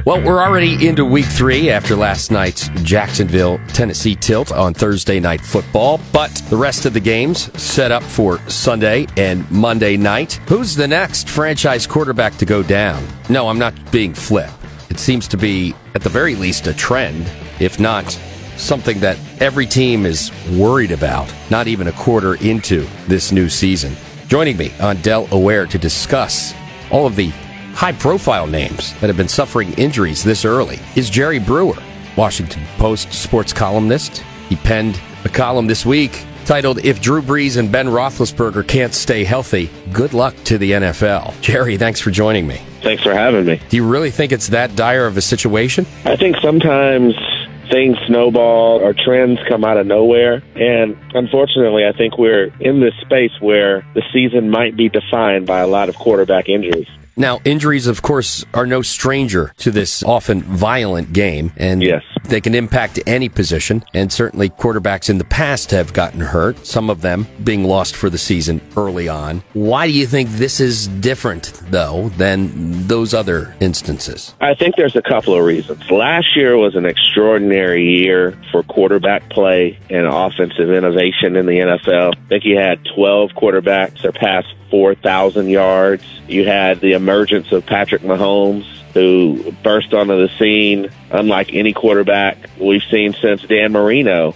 Well, we're already into week 3 after last night's Jacksonville, Tennessee tilt on Thursday Night Football, but the rest of the games set up for Sunday and Monday night. Who's the next franchise quarterback to go down? No, I'm not being flip. It seems to be, at the very least, a trend, if not something that every team is worried about, not even a quarter into this new season. Joining me on Del Aware to discuss all of the high-profile names that have been suffering injuries this early is Jerry Brewer, Washington Post sports columnist. He penned a column this week titled, "If Drew Brees and Ben Roethlisberger can't stay healthy, good luck to the NFL." Jerry, thanks for joining me. Thanks for having me. Do you really think it's that dire of a situation? I think sometimes things snowball or trends come out of nowhere. And unfortunately, I think we're in this space where the season might be defined by a lot of quarterback injuries. Now, injuries, of course, are no stranger to this often violent game, and yes, they can impact any position, and certainly quarterbacks in the past have gotten hurt, some of them being lost for the season early on. Why do you think this is different, though, than those other instances? I think there's a couple of reasons. Last year was an extraordinary year for quarterback play and offensive innovation in the NFL. I think you had 12 quarterbacks surpass 4,000 yards. You had the emergence of Patrick Mahomes, who burst onto the scene unlike any quarterback we've seen since Dan Marino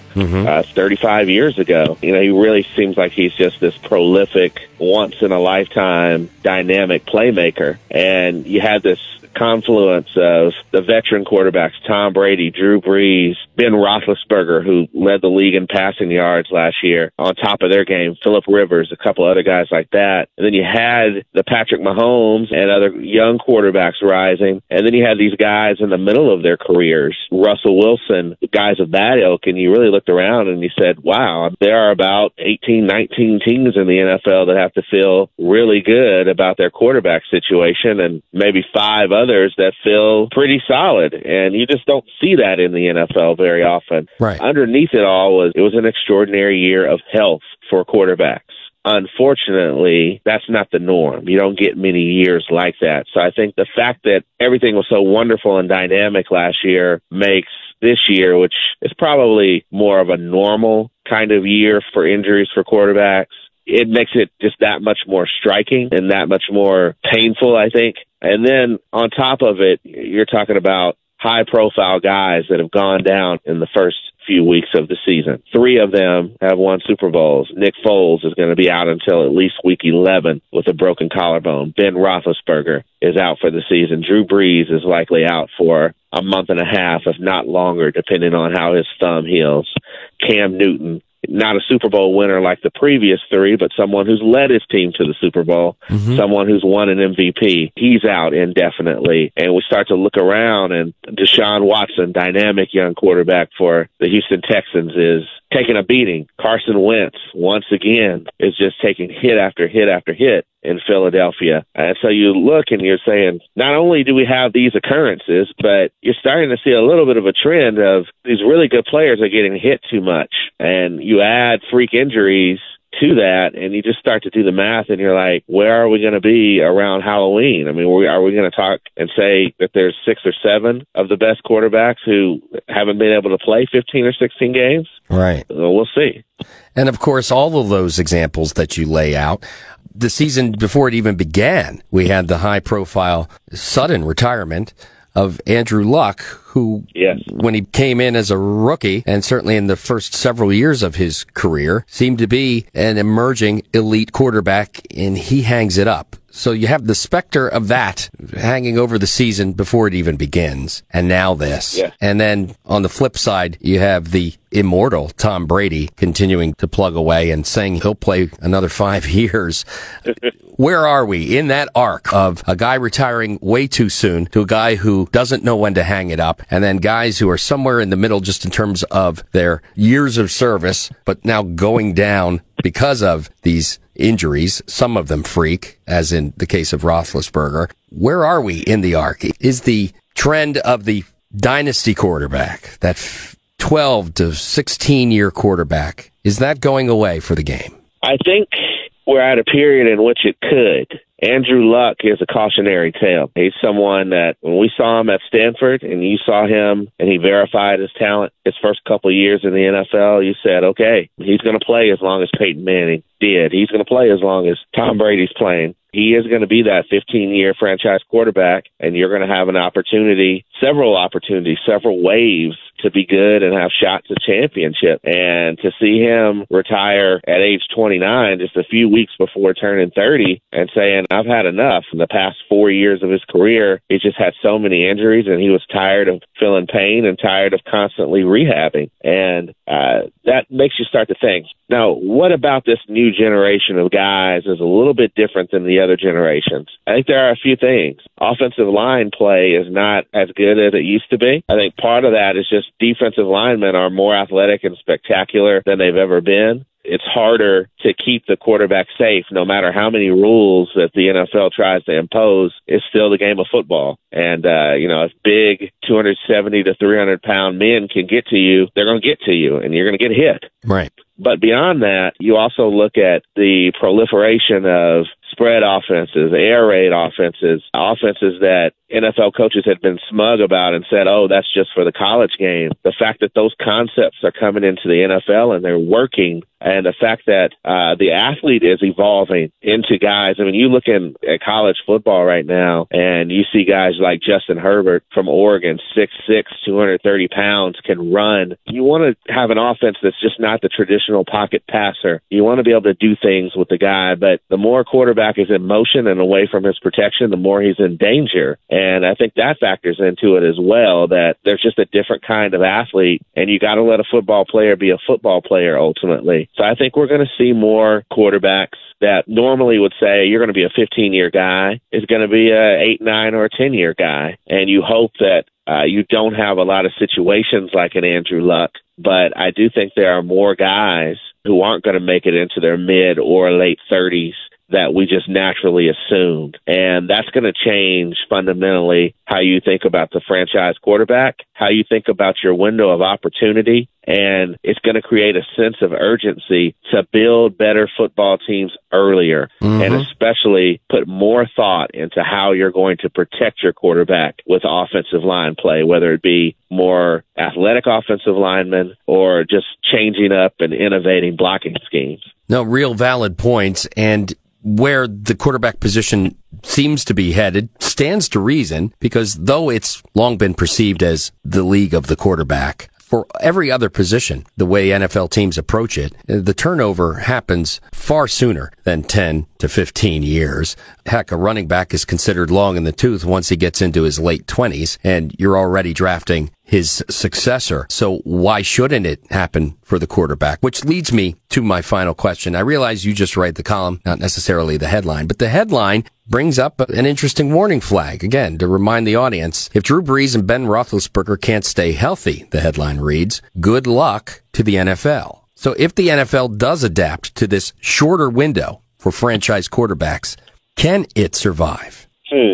35 years ago. You know, he really seems like he's just this prolific, once-in-a-lifetime, dynamic playmaker. And you had this confluence of the veteran quarterbacks, Tom Brady, Drew Brees, Ben Roethlisberger, who led the league in passing yards last year, on top of their game, Phillip Rivers, a couple other guys like that. And then you had the Patrick Mahomes and other young quarterbacks rising. And then you had these guys in the middle of their careers, Russell Wilson, guys of that ilk. And you really looked around and you said, wow, there are about 18, 19 teams in the NFL that have to feel really good about their quarterback situation, and maybe 5 others that feel pretty solid. And you just don't see that in the NFL very often. Right. Underneath it all it was an extraordinary year of health for quarterbacks. Unfortunately, that's not the norm. You don't get many years like that. So I think the fact that everything was so wonderful and dynamic last year makes this year, which is probably more of a normal kind of year for injuries for quarterbacks, it makes it just that much more striking and that much more painful, I think. And then on top of it, you're talking about high-profile guys that have gone down in the first few weeks of the season. 3 of them have won Super Bowls. Nick Foles is going to be out until at least week 11 with a broken collarbone. Ben Roethlisberger is out for the season. Drew Brees is likely out for a month and a half, if not longer, depending on how his thumb heals. Cam Newton, not a Super Bowl winner like the previous 3, but someone who's led his team to the Super Bowl, someone who's won an MVP. He's out indefinitely. And we start to look around, and Deshaun Watson, dynamic young quarterback for the Houston Texans, is taking a beating. Carson Wentz, once again, is just taking hit after hit after hit in Philadelphia. And so you look and you're saying, not only do we have these occurrences, but you're starting to see a little bit of a trend of these really good players are getting hit too much. And you add freak injuries to that, and you just start to do the math, and you're like, where are we going to be around Halloween? I mean, are we going to talk and say that there's 6 or 7 of the best quarterbacks who haven't been able to play 15 or 16 games? Right. Well, we'll see. And, of course, all of those examples that you lay out, the season before it even began, we had the high-profile sudden retirement of Andrew Luck, who, when he came in as a rookie, and certainly in the first several years of his career, seemed to be an emerging elite quarterback, and he hangs it up. So you have the specter of that hanging over the season before it even begins, and now this. Yeah. And then on the flip side, you have the immortal Tom Brady continuing to plug away and saying he'll play another 5 years. Where are we in that arc of a guy retiring way too soon to a guy who doesn't know when to hang it up, and then guys who are somewhere in the middle just in terms of their years of service, but now going down because of these injuries, some of them freak, as in the case of Roethlisberger? Where are we in the arc? Is the trend of the dynasty quarterback, that 12 to 16-year quarterback, is that going away for the game? I think we're at a period in which it could. Andrew Luck is a cautionary tale. He's someone that when we saw him at Stanford and you saw him and he verified his talent his first couple of years in the NFL, you said, okay, he's going to play as long as Peyton Manning did. He's going to play as long as Tom Brady's playing. He is going to be that 15-year franchise quarterback, and you're going to have an opportunity, several waves to be good and have shots at championship. And to see him retire at age 29, just a few weeks before turning 30, and saying, I've had enough. In the past 4 years of his career, he just had so many injuries, and he was tired of feeling pain and tired of constantly rehabbing. And that makes you start to think, now, what about this new generation of guys is a little bit different than the other generations? I think there are a few things. Offensive line play is not as good as it used to be. I think part of that is just defensive linemen are more athletic and spectacular than they've ever been. It's harder to keep the quarterback safe no matter how many rules that the NFL tries to impose. It's still the game of football. And, if big 270 to 300-pound men can get to you, they're going to get to you, and you're going to get hit. Right. But beyond that, you also look at the proliferation of spread offenses, air raid offenses that NFL coaches had been smug about and said, oh, that's just for the college game. The fact that those concepts are coming into the NFL and they're working, and the fact that the athlete is evolving into guys. I mean, you look at college football right now, and you see guys like Justin Herbert from Oregon, 6'6", 230 pounds, can run. You want to have an offense that's just not the traditional pocket passer. You want to be able to do things with the guy, but the more quarterback is in motion and away from his protection, the more he's in danger. And I think that factors into it as well, that there's just a different kind of athlete, and you got to let a football player be a football player ultimately. So I think we're going to see more quarterbacks that normally would say you're going to be a 15-year guy is going to be a 8, 9, or a 10-year guy. And you hope that you don't have a lot of situations like an Andrew Luck. But I do think there are more guys who aren't going to make it into their mid or late 30s that we just naturally assumed. And that's going to change fundamentally how you think about the franchise quarterback, how you think about your window of opportunity, and it's going to create a sense of urgency to build better football teams earlier, and especially put more thought into how you're going to protect your quarterback with offensive line play, whether it be more athletic offensive linemen or just changing up and innovating blocking schemes. No, real valid points. And where the quarterback position seems to be headed stands to reason, because though it's long been perceived as the league of the quarterback, for every other position, the way NFL teams approach it, the turnover happens far sooner than 10 to 15 years. Heck, a running back is considered long in the tooth once he gets into his late 20s, and you're already drafting his successor. So why shouldn't it happen for the quarterback? Which leads me to my final question. I realize you just write the column, not necessarily the headline, but the headline brings up an interesting warning flag. Again, to remind the audience, if Drew Brees and Ben Roethlisberger can't stay healthy, the headline reads, good luck to the NFL. So if the NFL does adapt to this shorter window for franchise quarterbacks, can it survive?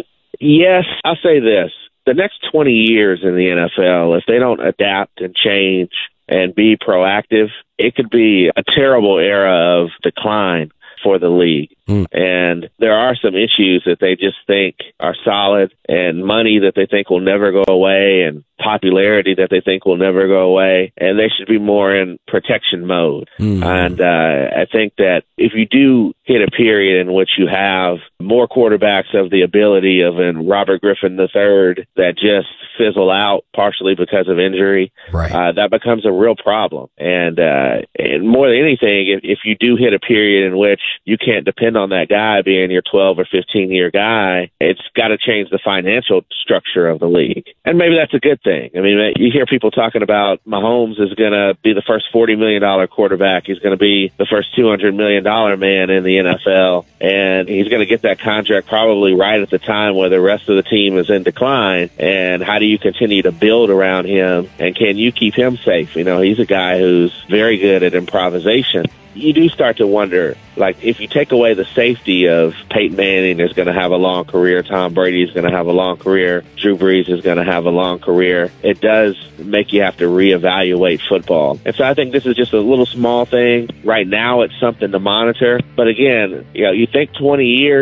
Yes, I'll say this. The next 20 years in the NFL, if they don't adapt and change and be proactive, it could be a terrible era of decline for the league. And there are some issues that they just think are solid, and money that they think will never go away, and popularity that they think will never go away, and they should be more in protection mode. And I think that if you do hit a period in which you have more quarterbacks of the ability of a Robert Griffin III that just fizzle out partially because of injury, that becomes a real problem. And more than anything, if you do hit a period in which you can't depend on that guy being your 12 or 15-year guy, it's got to change the financial structure of the league. And maybe that's a good thing. I mean, you hear people talking about Mahomes is going to be the first $40 million quarterback. He's going to be the first $200 million man in the NFL. And he's going to get that contract probably right at the time where the rest of the team is in decline. And how do you continue to build around him? And can you keep him safe? You know, he's a guy who's very good at improvisation. You do start to wonder, like, if you take away the safety of Peyton Manning is going to have a long career, Tom Brady is going to have a long career, Drew Brees is going to have a long career, it does make you have to reevaluate football. And so I think this is just a little small thing. Right now it's something to monitor. But again, you know, you think 20 years,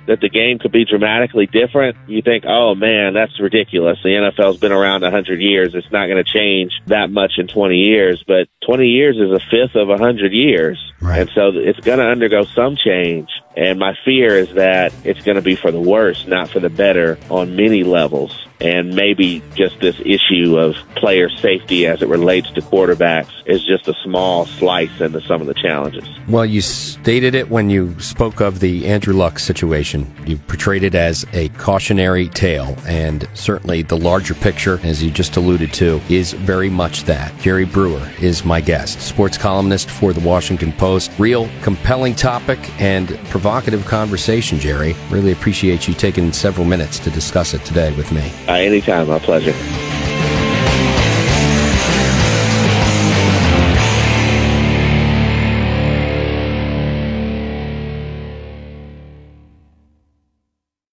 that the game could be dramatically different, you think, oh, man, that's ridiculous. The NFL's been around 100 years. It's not going to change that much in 20 years. But 20 years is a fifth of 100 years. Right. And so it's going to undergo some change. And my fear is that it's going to be for the worse, not for the better on many levels. And maybe just this issue of player safety as it relates to quarterbacks is just a small slice into some of the challenges. Well, you stated it when you spoke of the Andrew Luck situation. You portrayed it as a cautionary tale, and certainly the larger picture, as you just alluded to, is very much that. Jerry Brewer is my guest, sports columnist for the Washington Post. Real compelling topic and provocative conversation, Jerry. Really appreciate you taking several minutes to discuss it today with me. Anytime, my pleasure.